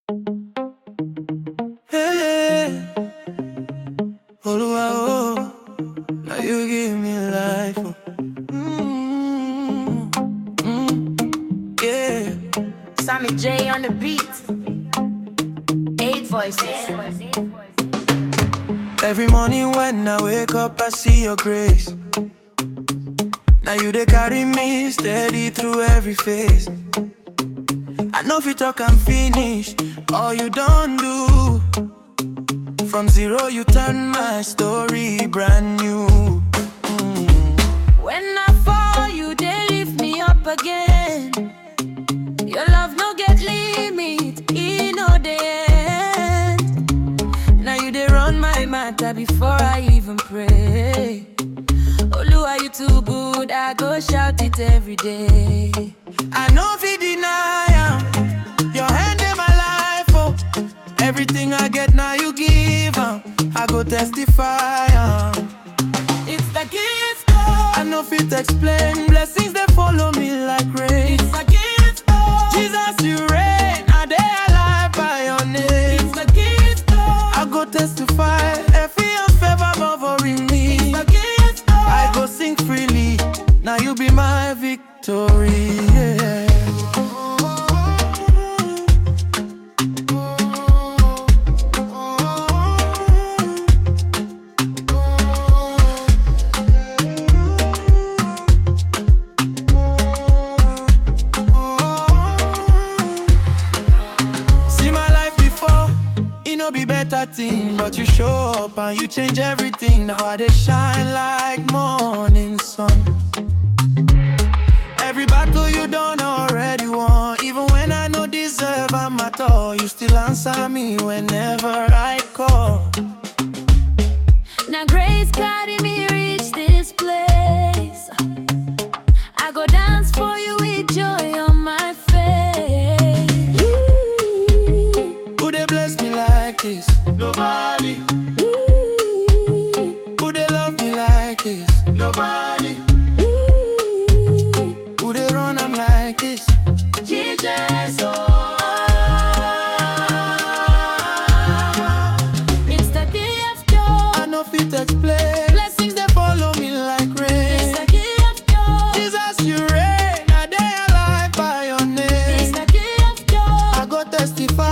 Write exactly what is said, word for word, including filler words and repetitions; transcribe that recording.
Hey, Oluwa, oh, now you give me life. Oh. Mm, mm, yeah. Sammy J on the beat. Eight voices. Every morning when I wake up, I see your grace. Now you they carry me steady through every phase. I know if you talk, I'm finished. All you don't do. From zero, you turn my story brand new. Mm. When I fall, you they lift me up again. Your love no get limit, it no the end. Now you they run my matter before I even pray. Oluwa, you too good, I go shout it every day. I know if you deny am, your hand in my life, oh. Everything I get now you give am, I go testify am. It's the gift, oh. I know if it explain, blessings they follow me like rain. It's the gift, oh. Jesus you reign, I dey alive by your name. It's the gift, oh. I go testify, every favor covering me. It's the gift, oh. I go sing freely, now you be my victory. Yeah. Be better thing, but you show up and you change everything. Now I they shine like morning sun. Every battle you done already won. Even when I no deserve I'm at all, you still answer me whenever I call. Now grace carry me reach this place. I go dance for you with joy on my face. Who they bless me like this? Nobody. Who they love me like this? Nobody. Who they run I'm like this? Jesus, oh. It's the day of joy. I know fit explain. Blessings They follow me like rain. It's the day of joy. Jesus, you reign. I dey alive by your name. It's the day of joy. I go testify.